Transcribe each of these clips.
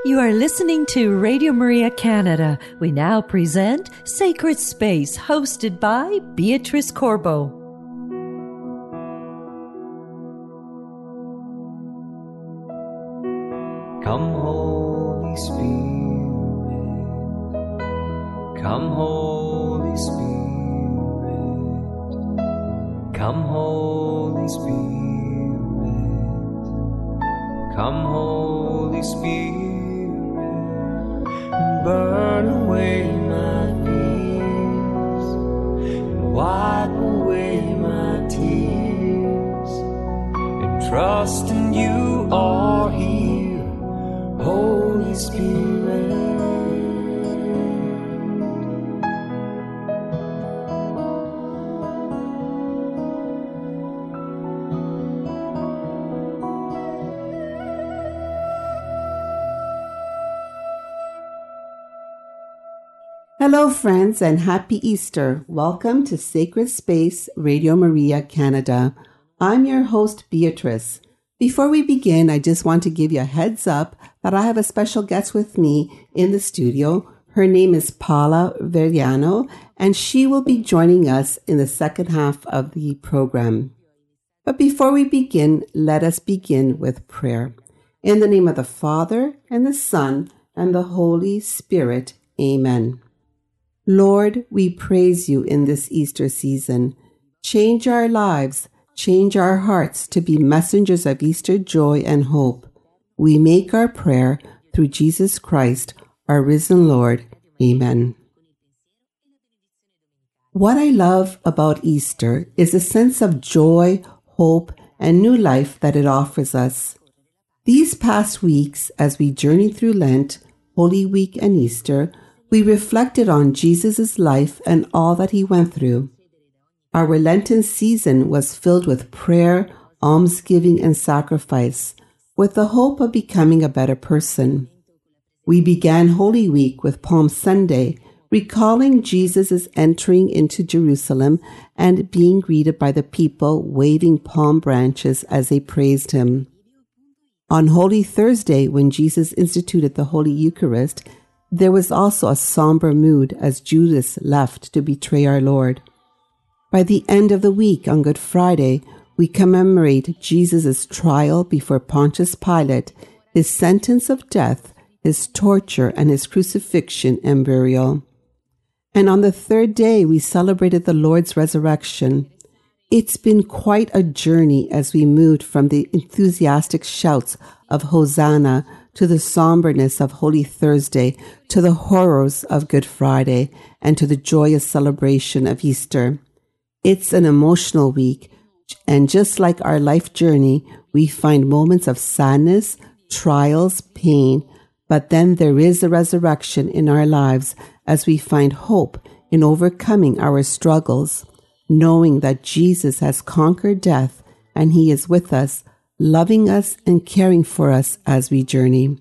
You are listening to Radio Maria Canada. We now present Sacred Space, hosted by Beatrice Corbo. Come, Holy Spirit. Come, Holy Spirit. Come, Holy Spirit. Come, Holy Spirit. Burn away my fears and wipe away my tears, and trust in you are here, Holy Spirit. Hello, friends, and happy Easter. Welcome to Sacred Space, Radio Maria Canada. I'm your host, Beatrice. Before we begin, I just want to give you a heads up that I have a special guest with me in the studio. Her name is Paula Veriano, and she will be joining us in the second half of the program. But before we begin, let us begin with prayer. In the name of the Father, and the Son, and the Holy Spirit. Amen. Lord, we praise you in this Easter season. Change our lives, change our hearts to be messengers of Easter joy and hope. We make our prayer through Jesus Christ, our risen Lord. Amen. What I love about Easter is a sense of joy, hope, and new life that it offers us. These past weeks, as we journey through Lent, Holy Week, and Easter, we reflected on Jesus' life and all that he went through. Our Lenten season was filled with prayer, almsgiving, and sacrifice, with the hope of becoming a better person. We began Holy Week with Palm Sunday, recalling Jesus' entering into Jerusalem and being greeted by the people waving palm branches as they praised him. On Holy Thursday, when Jesus instituted the Holy Eucharist, there was also a somber mood as Judas left to betray our Lord. By the end of the week, on Good Friday, we commemorate Jesus' trial before Pontius Pilate, his sentence of death, his torture, and his crucifixion and burial. And on the third day, we celebrated the Lord's resurrection. It's been quite a journey as we moved from the enthusiastic shouts of Hosanna to the somberness of Holy Thursday, to the horrors of Good Friday, and to the joyous celebration of Easter. It's an emotional week, and just like our life journey, we find moments of sadness, trials, pain, but then there is a resurrection in our lives as we find hope in overcoming our struggles, knowing that Jesus has conquered death and he is with us, loving us and caring for us as we journey.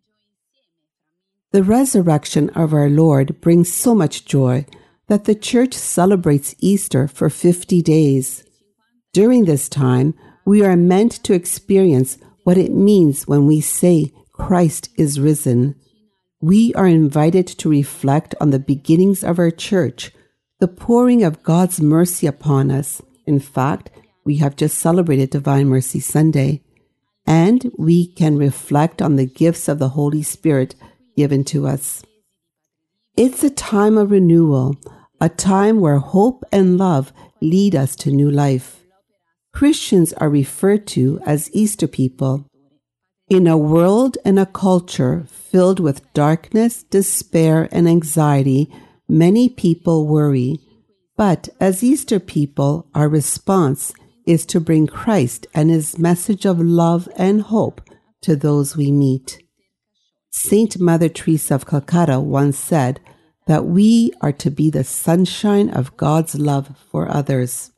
The resurrection of our Lord brings so much joy that the Church celebrates Easter for 50 days. During this time, we are meant to experience what it means when we say Christ is risen. We are invited to reflect on the beginnings of our Church, the pouring of God's mercy upon us. In fact, we have just celebrated Divine Mercy Sunday, and we can reflect on the gifts of the Holy Spirit given to us. It's a time of renewal, a time where hope and love lead us to new life. Christians are referred to as Easter people. In a world and a culture filled with darkness, despair, and anxiety, many people worry. But as Easter people, our response is to bring Christ and his message of love and hope to those we meet. Saint Mother Teresa of Calcutta once said that we are to be the sunshine of God's love for others.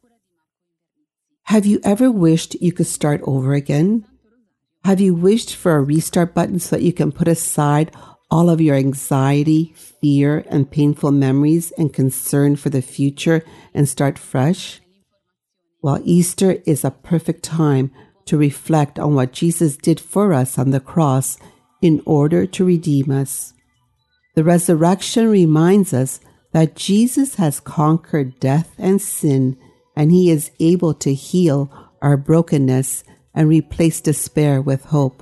Have you ever wished you could start over again? Have you wished for a restart button so that you can put aside all of your anxiety, fear, and painful memories and concern for the future and start fresh? Well, Easter is a perfect time to reflect on what Jesus did for us on the cross in order to redeem us. The resurrection reminds us that Jesus has conquered death and sin, and he is able to heal our brokenness and replace despair with hope.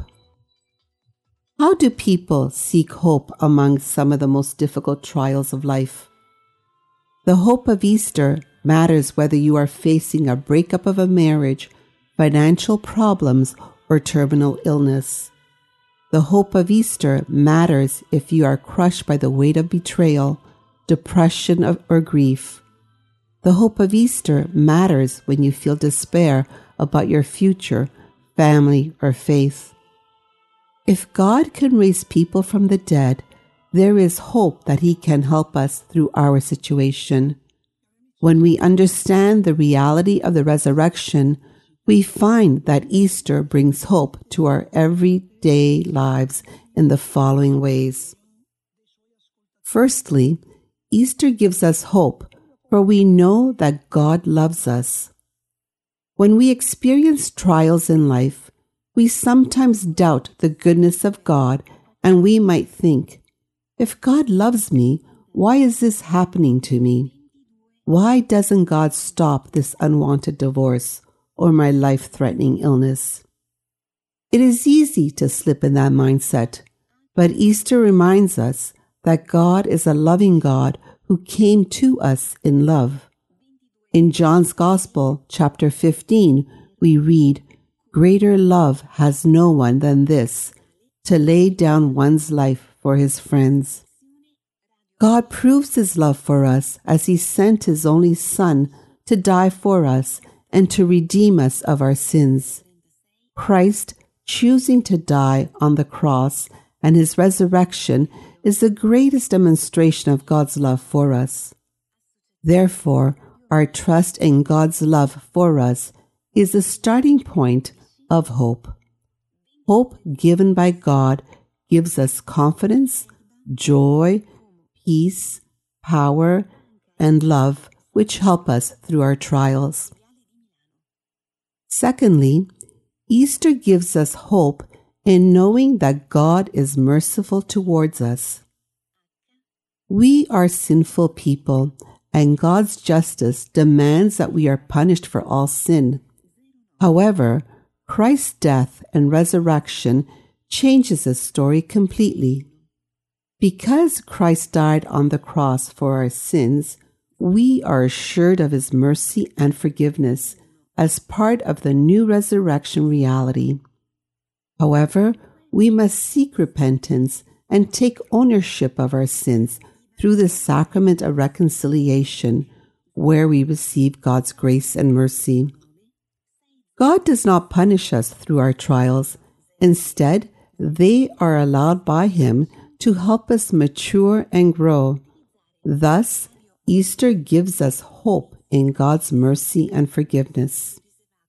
How do people seek hope among some of the most difficult trials of life? The hope of Easter matters whether you are facing a breakup of a marriage, financial problems, or terminal illness. The hope of Easter matters if you are crushed by the weight of betrayal, depression, or grief. The hope of Easter matters when you feel despair about your future, family, or faith. If God can raise people from the dead, there is hope that he can help us through our situation. When we understand the reality of the resurrection, we find that Easter brings hope to our everyday lives in the following ways. Firstly, Easter gives us hope, for we know that God loves us. When we experience trials in life, we sometimes doubt the goodness of God, and we might think, if God loves me, why is this happening to me? Why doesn't God stop this unwanted divorce or my life-threatening illness? It is easy to slip in that mindset, but Easter reminds us that God is a loving God who came to us in love. In John's Gospel, chapter 15, we read, "Greater love has no one than this, to lay down one's life for his friends." God proves his love for us as he sent his only Son to die for us and to redeem us of our sins. Christ choosing to die on the cross and his resurrection is the greatest demonstration of God's love for us. Therefore, our trust in God's love for us is the starting point of hope. Hope given by God gives us confidence, joy, peace, power, and love, which help us through our trials. Secondly, Easter gives us hope in knowing that God is merciful towards us. We are sinful people, and God's justice demands that we are punished for all sin. However, Christ's death and resurrection changes the story completely. Because Christ died on the cross for our sins, we are assured of his mercy and forgiveness as part of the new resurrection reality. However, we must seek repentance and take ownership of our sins through the sacrament of reconciliation, where we receive God's grace and mercy. God does not punish us through our trials. Instead, they are allowed by him to help us mature and grow. Thus, Easter gives us hope in God's mercy and forgiveness.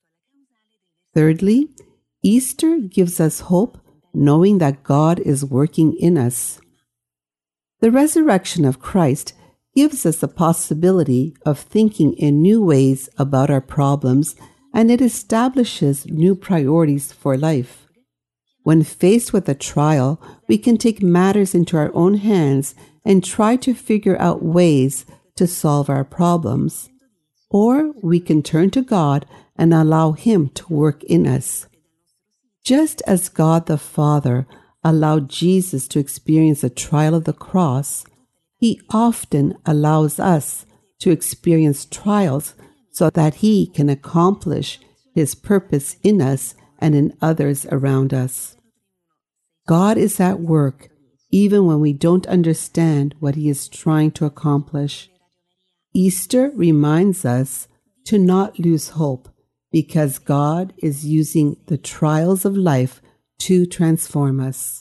Thirdly, Easter gives us hope knowing that God is working in us. The resurrection of Christ gives us the possibility of thinking in new ways about our problems, and it establishes new priorities for life. When faced with a trial, we can take matters into our own hands and try to figure out ways to solve our problems. Or we can turn to God and allow him to work in us. Just as God the Father allowed Jesus to experience the trial of the cross, he often allows us to experience trials so that he can accomplish his purpose in us and in others around us. God is at work even when we don't understand what he is trying to accomplish. Easter reminds us to not lose hope because God is using the trials of life to transform us.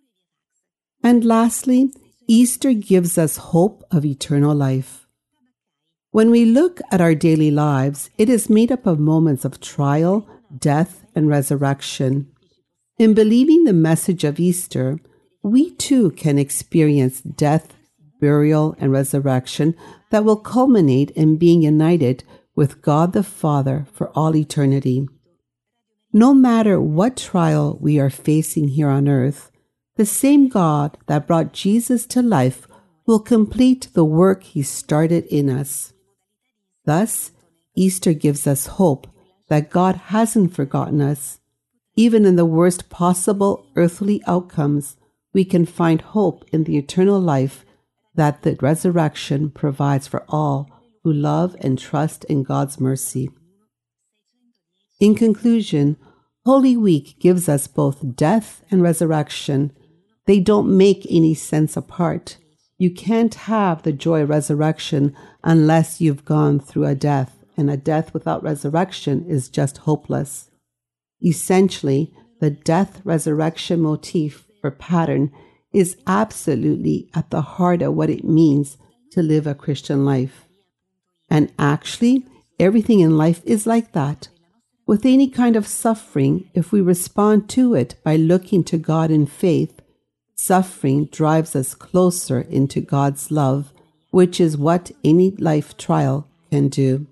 And lastly, Easter gives us hope of eternal life. When we look at our daily lives, it is made up of moments of trial, death, and resurrection. In believing the message of Easter, we too can experience death, burial, and resurrection that will culminate in being united with God the Father for all eternity. No matter what trial we are facing here on earth, the same God that brought Jesus to life will complete the work he started in us. Thus, Easter gives us hope that God hasn't forgotten us. Even in the worst possible earthly outcomes, we can find hope in the eternal life that the resurrection provides for all who love and trust in God's mercy. In conclusion, Holy Week gives us both death and resurrection. They don't make any sense apart. You can't have the joy of resurrection unless you've gone through a death, and a death without resurrection is just hopeless. Essentially, the death-resurrection motif or pattern is absolutely at the heart of what it means to live a Christian life. And actually, everything in life is like that. With any kind of suffering, if we respond to it by looking to God in faith, suffering drives us closer into God's love, which is what any life trial can do.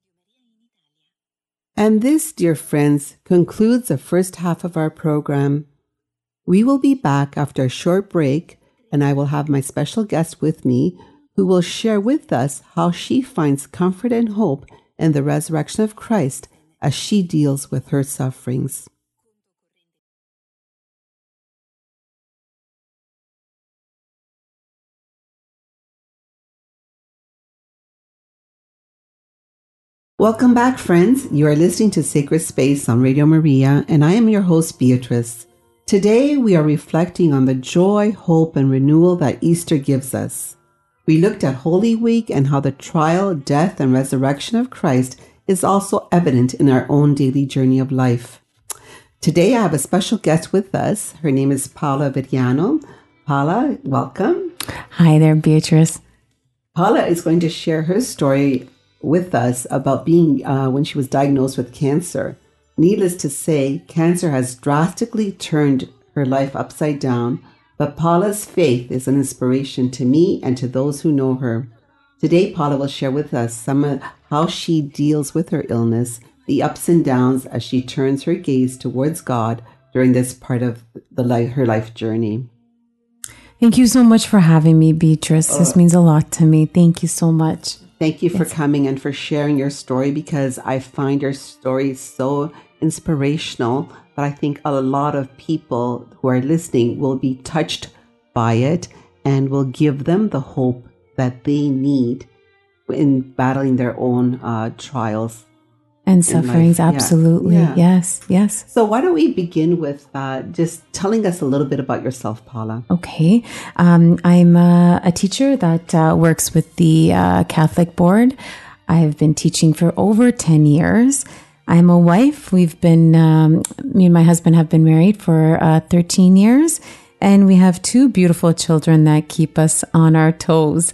And this, dear friends, concludes the first half of our program. We will be back after a short break, and I will have my special guest with me who will share with us how she finds comfort and hope in the resurrection of Christ as she deals with her sufferings. Welcome back, friends. You are listening to Sacred Space on Radio Maria, and I am your host, Beatrice. Today, we are reflecting on the joy, hope, and renewal that Easter gives us. We looked at Holy Week and how the trial, death, and resurrection of Christ is also evident in our own daily journey of life. Today, I have a special guest with us. Her name is Paula Viriano. Paula, welcome. Hi there, Beatrice. Paula is going to share her story with us about being when she was diagnosed with cancer. Needless to say, cancer has drastically turned her life upside down, but Paula's faith is an inspiration to me and to those who know her. Today, Paula will share with us some of how she deals with her illness, the ups and downs as she turns her gaze towards God during this part of her life journey. Thank you so much for having me, Beatrice. This means a lot to me. Thank you so much. Thank you for coming and for sharing your story, because I find your story so inspirational that I think a lot of people who are listening will be touched by it and will give them the hope that they need in battling their own trials and sufferings. Absolutely. Yeah. Yes. So why don't we begin with just telling us a little bit about yourself, Paula? Okay. I'm a teacher that works with the Catholic Board. I've been teaching for over 10 years. I'm a wife. We've been, me and my husband have been married for 13 years, and we have 2 beautiful children that keep us on our toes.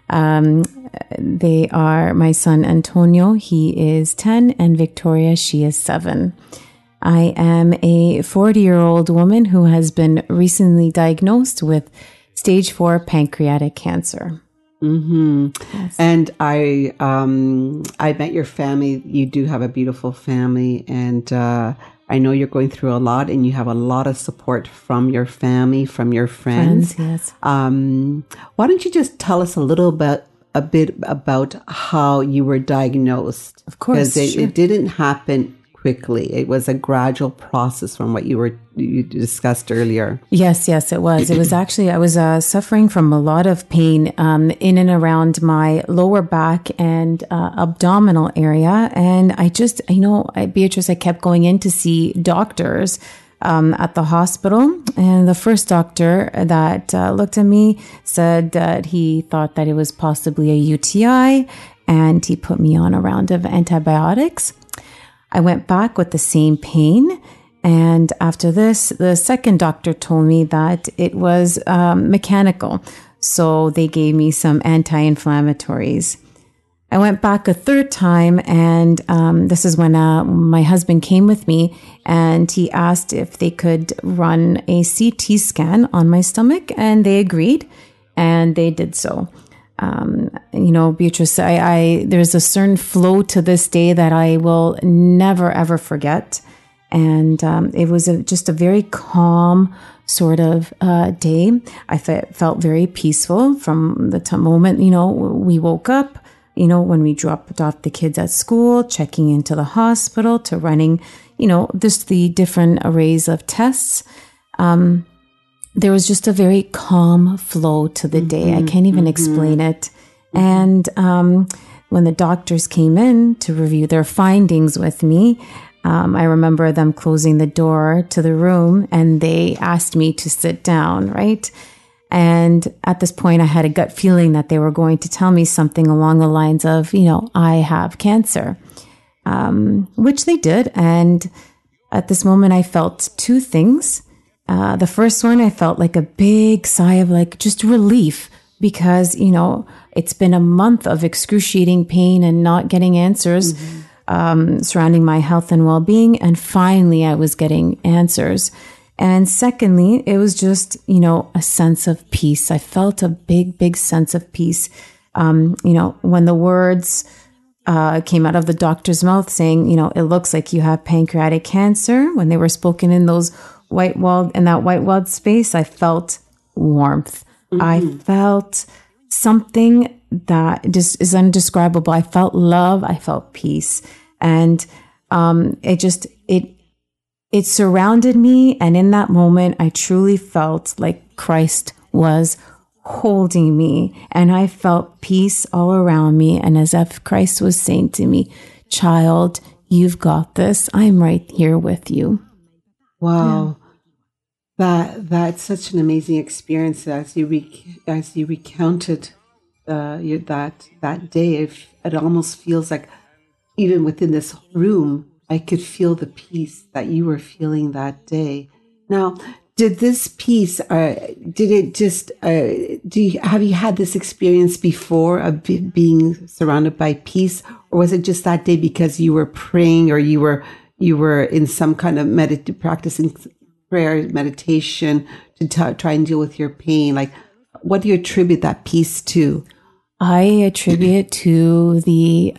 They are my son Antonio, he is 10, and Victoria, she is 7. I am a 40-year-old woman who has been recently diagnosed with stage 4 pancreatic cancer. Mm-hmm. Yes. And I met your family. You do have a beautiful family, and I know you're going through a lot, and you have a lot of support from your family, from your friends. Yes. Why don't you just tell us a bit about how you were diagnosed? Of course, because it didn't happen quickly. It was a gradual process from what you discussed earlier. Yes, it was. It was actually, I was suffering from a lot of pain in and around my lower back and abdominal area. And Beatrice, I kept going in to see doctors at the hospital. And the first doctor that looked at me said that he thought that it was possibly a UTI, and he put me on a round of antibiotics. I went back with the same pain. And after this, the second doctor told me that it was mechanical. So they gave me some anti-inflammatories. I went back a third time, and this is when my husband came with me, and he asked if they could run a CT scan on my stomach, and they agreed, and they did so. Beatrice, there's a certain flow to this day that I will never, ever forget. And it was just a very calm sort of day. I felt very peaceful from the moment, we woke up, when we dropped off the kids at school, checking into the hospital, to running, just the different arrays of tests. There was just a very calm flow to the day. I can't even explain it. And when the doctors came in to review their findings with me, I remember them closing the door to the room, and they asked me to sit down, right? And at this point, I had a gut feeling that they were going to tell me something along the lines of, I have cancer, which they did. And at this moment, I felt two things. The first one, I felt like a big sigh of just relief, because, it's been a month of excruciating pain and not getting answers surrounding my health and well-being. And finally, I was getting answers. And secondly, it was just, a sense of peace. I felt a big, big sense of peace. When the words came out of the doctor's mouth saying, it looks like you have pancreatic cancer, when they were spoken in that white walled space, I felt warmth. I felt something that just is indescribable. I felt love. I felt peace. And it surrounded me. And in that moment, I truly felt like Christ was holding me, and I felt peace all around me. And as if Christ was saying to me, child, you've got this. I'm right here with you. Wow. Yeah. That's such an amazing experience as you recounted that day. It almost feels like even within this room, I could feel the peace that you were feeling that day. Now, did this peace, have you had this experience before of being surrounded by peace? Or was it just that day because you were praying, or you were in some kind of practicing prayer, meditation to try and deal with your pain? What do you attribute that peace to? I attribute it to the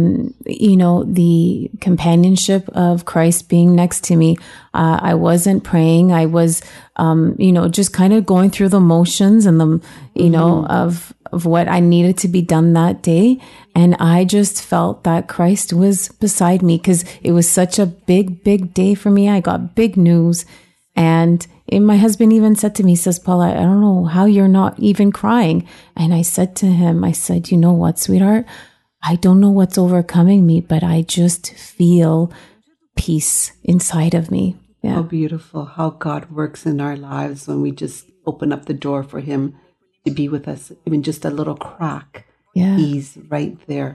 companionship of Christ being next to me. I wasn't praying. I was, just kind of going through the motions and of what I needed to be done that day. And I just felt that Christ was beside me, because it was such a big, big day for me. I got big news. And my husband even said to me, he says, Paula, I don't know how you're not even crying. And I said to him, you know what, sweetheart? I don't know what's overcoming me, but I just feel peace inside of me. Yeah. How beautiful, how God works in our lives when we just open up the door for him to be with us, even just a little crack. Yeah. He's right there.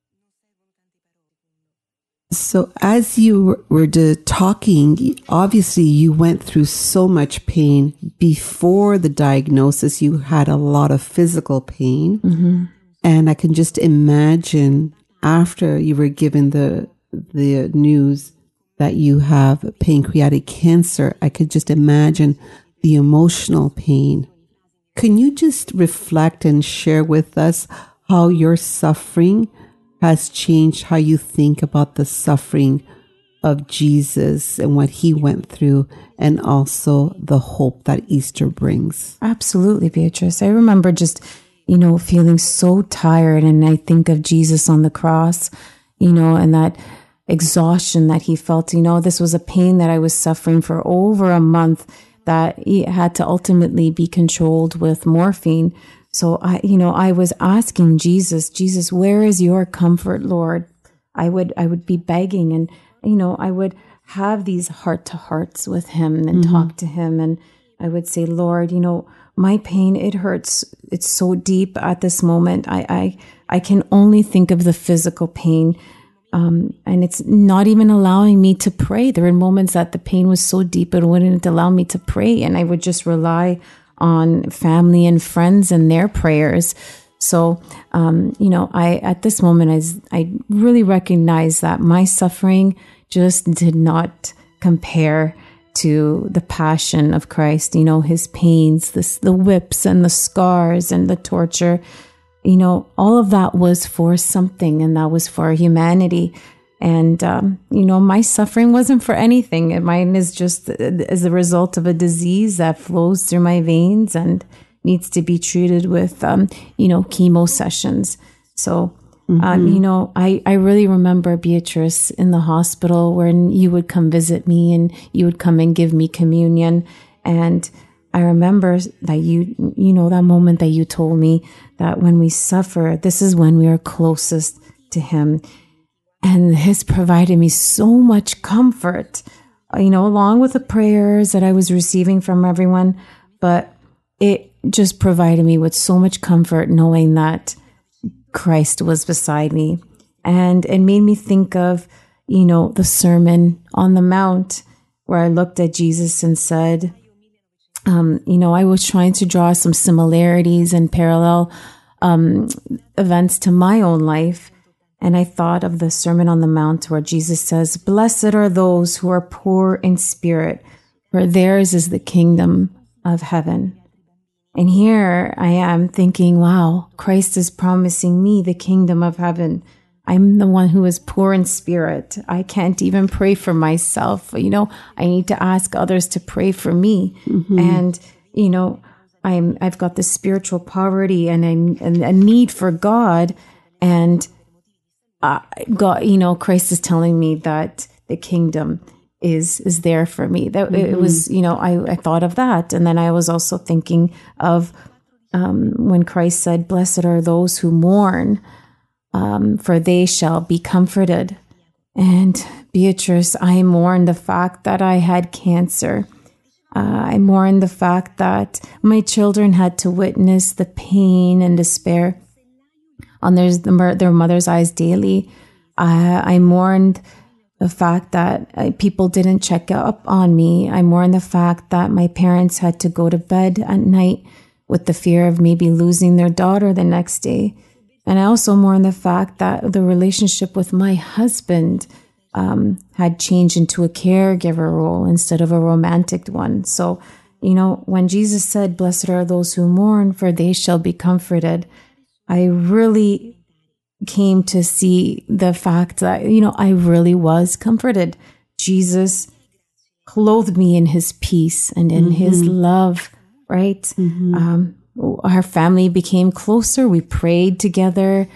So as you were talking, obviously you went through so much pain. Before the diagnosis, you had a lot of physical pain. Mm-hmm. And I can just imagine after you were given the news that you have pancreatic cancer, I could just imagine the emotional pain. Can you just reflect and share with us how your suffering has changed how you think about the suffering of Jesus and what he went through, and also the hope that Easter brings? Absolutely, Beatrice. I remember just, feeling so tired, and I think of Jesus on the cross, and that exhaustion that he felt. This was a pain that I was suffering for over a month that he had to ultimately be controlled with morphine. So I was asking Jesus, where is your comfort, Lord? I would be begging, and, I would have these heart-to-hearts with him and talk to him. And I would say, Lord, my pain, it hurts. It's so deep at this moment. I can only think of the physical pain. And it's not even allowing me to pray. There were moments that the pain was so deep, it wouldn't allow me to pray. And I would just rely on family and friends and their prayers. So, at this moment, I really recognize that my suffering just did not compare to the passion of Christ. His pains, the whips and the scars and the torture, all of that was for something, and that was for humanity. And, my suffering wasn't for anything. Mine is just as a result of a disease that flows through my veins and needs to be treated with, chemo sessions. So, I really remember, Beatrice, in the hospital when you would come visit me and you would come and give me communion. And I remember that that moment that you told me that when we suffer, this is when we are closest to Him. And this provided me so much comfort, along with the prayers that I was receiving from everyone. But it just provided me with so much comfort knowing that Christ was beside me. And it made me think of, the Sermon on the Mount, where I looked at Jesus and said, I was trying to draw some similarities and parallel events to my own life. And I thought of the Sermon on the Mount where Jesus says, "Blessed are those who are poor in spirit, for theirs is the kingdom of heaven." And here I am thinking, wow, Christ is promising me the kingdom of heaven. I'm the one who is poor in spirit. I can't even pray for myself. I need to ask others to pray for me. Mm-hmm. And, I've got this spiritual poverty and a need for God. And God, Christ is telling me that the kingdom is there for me. That it was, I thought of that. And then I was also thinking of when Christ said, "Blessed are those who mourn, for they shall be comforted." And Beatrice, I mourn the fact that I had cancer. I mourn the fact that my children had to witness the pain and despair on their mother's eyes daily. I mourned the fact that people didn't check up on me. I mourn the fact that my parents had to go to bed at night with the fear of maybe losing their daughter the next day. And I also mourn the fact that the relationship with my husband had changed into a caregiver role instead of a romantic one. So, when Jesus said, "Blessed are those who mourn, for they shall be comforted," I really came to see the fact that, I really was comforted. Jesus clothed me in His peace and in His love, right? Mm-hmm. Our family became closer. We prayed together,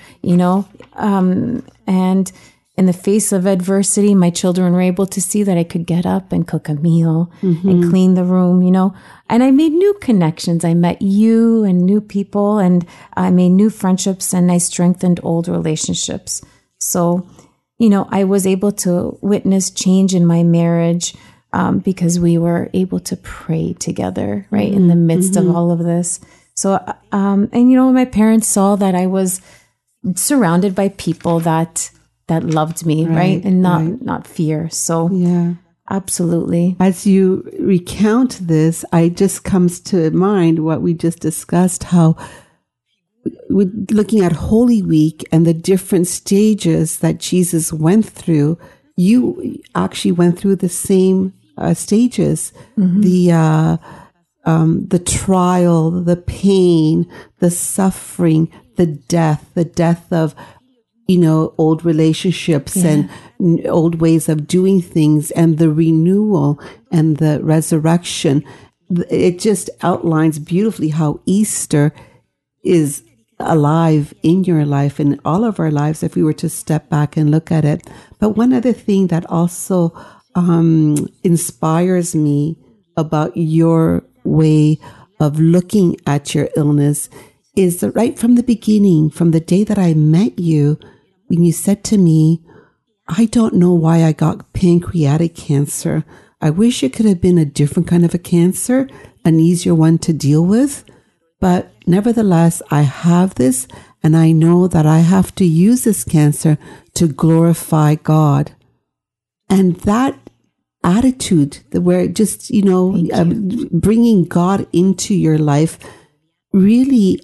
and in the face of adversity, my children were able to see that I could get up and cook a meal and clean the room, and I made new connections. I met you and new people, and I made new friendships, and I strengthened old relationships. So, I was able to witness change in my marriage because we were able to pray together, right, in the midst of all of this. So, my parents saw that I was surrounded by people that loved me, right? And not fear. So, yeah, absolutely. As you recount this, it just comes to mind what we just discussed, how looking at Holy Week and the different stages that Jesus went through, you actually went through the same stages, the trial, the pain, the suffering, the death of old relationships and old ways of doing things, and the renewal and the resurrection. It just outlines beautifully how Easter is alive in your life, in all of our lives, if we were to step back and look at it. But one other thing that also inspires me about your way of looking at your illness is that right from the beginning, from the day that I met you, when you said to me, "I don't know why I got pancreatic cancer. I wish it could have been a different kind of a cancer, an easier one to deal with. But nevertheless, I have this, and I know that I have to use this cancer to glorify God." And that attitude, where just, bringing God into your life really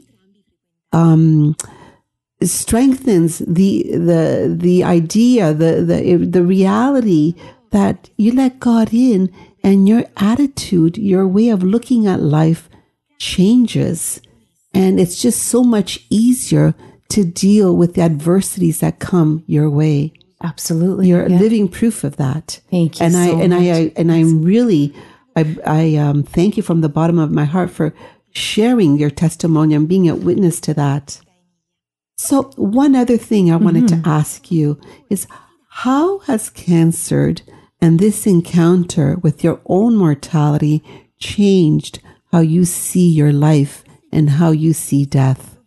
strengthens the idea, the reality that you let God in, and your attitude, your way of looking at life changes. And it's just so much easier to deal with the adversities that come your way. Absolutely. You're living proof of that. Thank you and so much. I'm really, I thank you from the bottom of my heart for sharing your testimony and being a witness to that. So one other thing I wanted to ask you is, how has cancer and this encounter with your own mortality changed how you see your life and how you see death?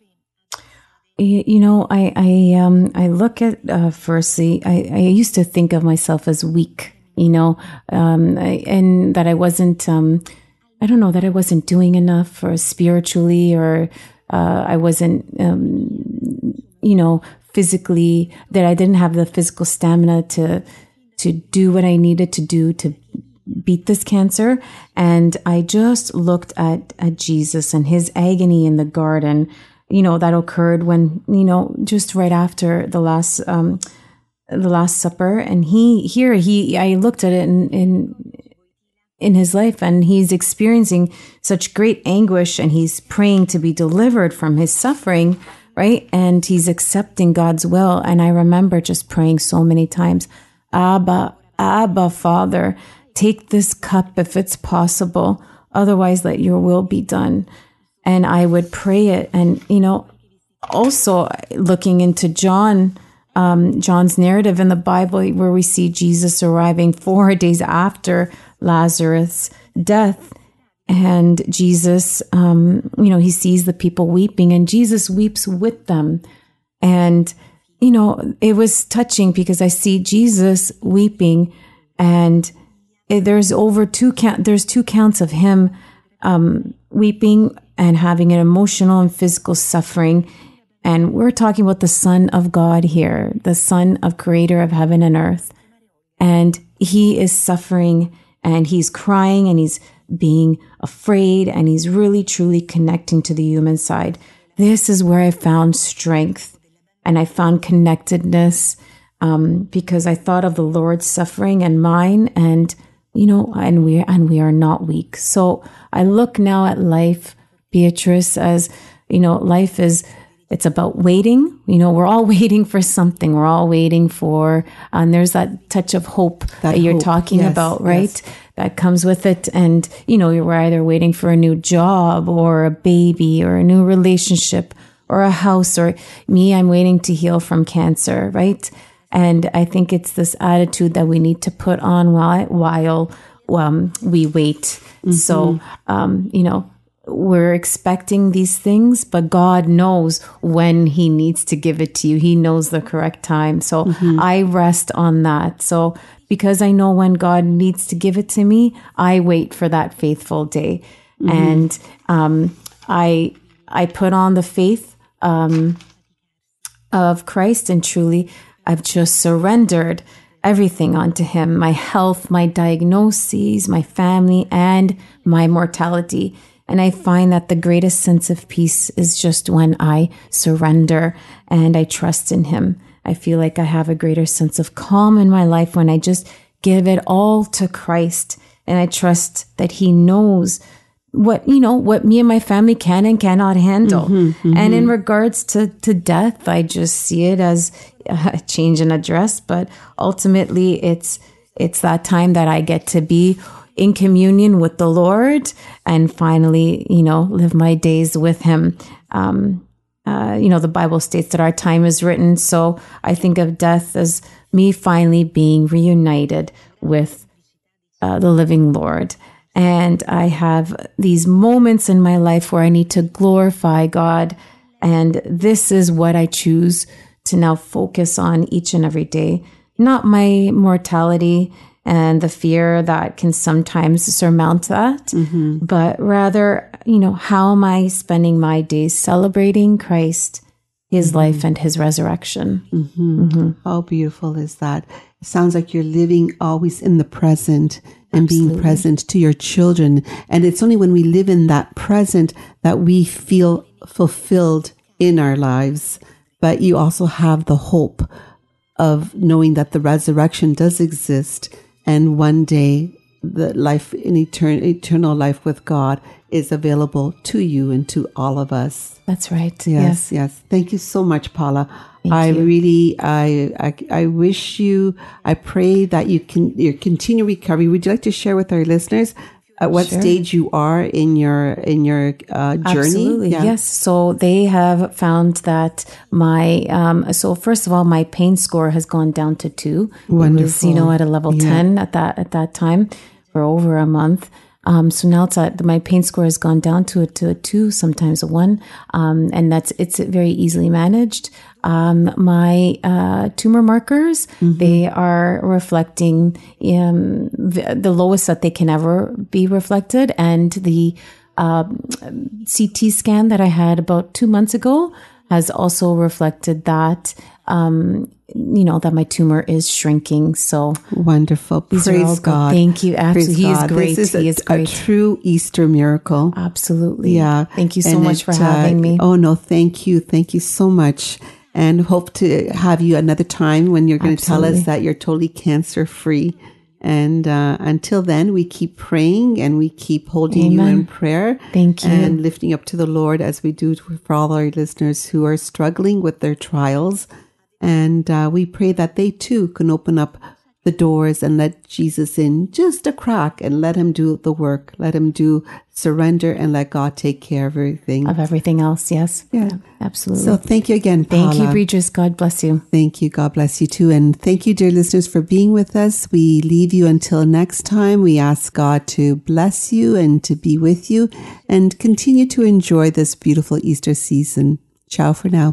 You know, I look at, firstly, I used to think of myself as weak, you know, and that I wasn't, I don't know, that I wasn't doing enough or spiritually, or I wasn't, you know, physically, that I didn't have the physical stamina to do what I needed to do to beat this cancer. And I just looked at Jesus and his agony in the garden, you know, that occurred when, you know, just right after the Last Supper. And I looked at it in his life, and he's experiencing such great anguish, and he's praying to be delivered from his suffering, right? And he's accepting God's will. And I remember just praying so many times, Abba, Father, take this cup if it's possible. Otherwise, let your will be done. And I would pray it. And, you know, also looking into John's narrative in the Bible, where we see Jesus arriving 4 days after Lazarus' death. And Jesus, you know, he sees the people weeping, and Jesus weeps with them. And, you know, it was touching because I see Jesus weeping, and there's there's 2 counts of him weeping and having an emotional and physical suffering. And we're talking about the Son of God here, the Son of Creator of heaven and earth. And he is suffering, and he's crying, and he's being afraid, and he's really truly connecting to the human side. This is where I found strength, and I found connectedness, because I thought of the Lord's suffering and mine, and, you know, and we are not weak. So I look now at life, Beatrice, as, you know, life is, it's about waiting. You know, we're all waiting for something. We're all waiting for, and there's that touch of hope that you're talking about, right? Yes. That comes with it. And, you know, you're either waiting for a new job or a baby or a new relationship or a house, or me, I'm waiting to heal from cancer, right? And I think it's this attitude that we need to put on while we wait. Mm-hmm. So, you know, we're expecting these things, but God knows when he needs to give it to you. He knows the correct time. So I rest on that. So because I know when God needs to give it to me, I wait for that faithful day. And I put on the faith of Christ, and truly I've just surrendered everything onto him, my health, my diagnoses, my family, and my mortality. And I find that the greatest sense of peace is just when I surrender and I trust in him. I feel like I have a greater sense of calm in my life when I just give it all to Christ. And I trust that he knows what me and my family can and cannot handle. And in regards to death, I just see it as a change in address. But ultimately, it's that time that I get to be in communion with the Lord and finally, you know, live my days with him. You know, the Bible states that our time is written. So I think of death as me finally being reunited with the living Lord. And I have these moments in my life where I need to glorify God. And this is what I choose to now focus on each and every day. Not my mortality and the fear that can sometimes surmount that, but rather, you know, how am I spending my days celebrating Christ, his life and his resurrection? How beautiful is that? It sounds like you're living always in the present and being present to your children. And it's only when we live in that present that we feel fulfilled in our lives. But you also have the hope of knowing that the resurrection does exist. And one day, the life in eternal life with God is available to you and to all of us. That's right. Yes. Thank you so much, Paula. I really, I wish you, I pray that you can, your continued recovery. Would you like to share with our listeners at what stage you are in your journey? Absolutely. Yeah. Yes. So they have found that my, so first of all, my pain score has gone down to 2. Wonderful. It was, at a level 10 at that time for over a month. So now my pain score has gone down to a 2, sometimes a 1. And it's very easily managed. My tumor markers, they are reflecting the lowest that they can ever be reflected. And the CT scan that I had about 2 months ago has also reflected that, that my tumor is shrinking. So wonderful. Praise God. Thank you. Absolutely. He is great. He is a true Easter miracle. Absolutely. Yeah. Thank you so much for having me. Oh, no, thank you. Thank you so much. And hope to have you another time when you're going to tell us that you're totally cancer free. And until then, we keep praying and we keep holding you in prayer. Thank you. And lifting up to the Lord as we do for all our listeners who are struggling with their trials. And we pray that they too can open up the doors and let Jesus in just a crack and let him do the work. Let him surrender and let God take care of everything. Of everything else, yes. Yeah. Absolutely. So thank you again, Paula. Thank you, Beatrice. God bless you. Thank you. God bless you too. And thank you, dear listeners, for being with us. We leave you until next time. We ask God to bless you and to be with you and continue to enjoy this beautiful Easter season. Ciao for now.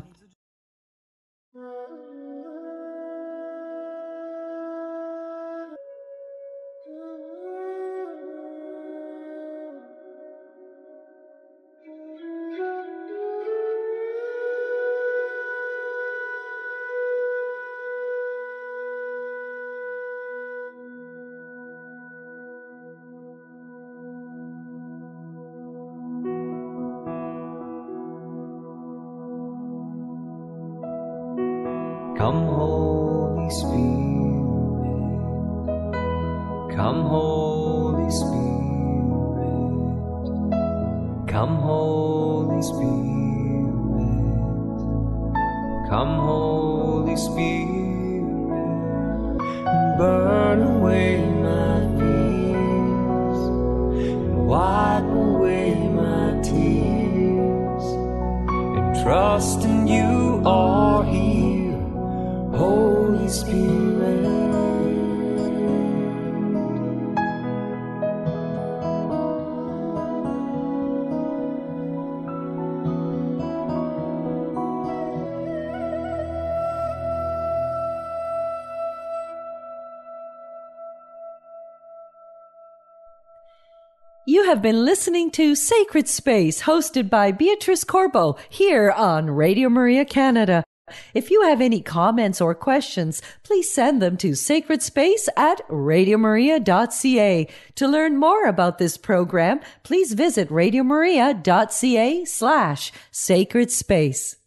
Come, Holy Spirit. Come, Holy Spirit. Come, Holy Spirit. Come, Holy Spirit. Burn away my fears and wipe away my tears. And trust in you are here, Holy Spirit. You have been listening to Sacred Space, hosted by Beatrice Corbo, here on Radio Maria Canada. If you have any comments or questions, please send them to sacredspace@radiomaria.ca. To learn more about this program, please visit radiomaria.ca/sacred space.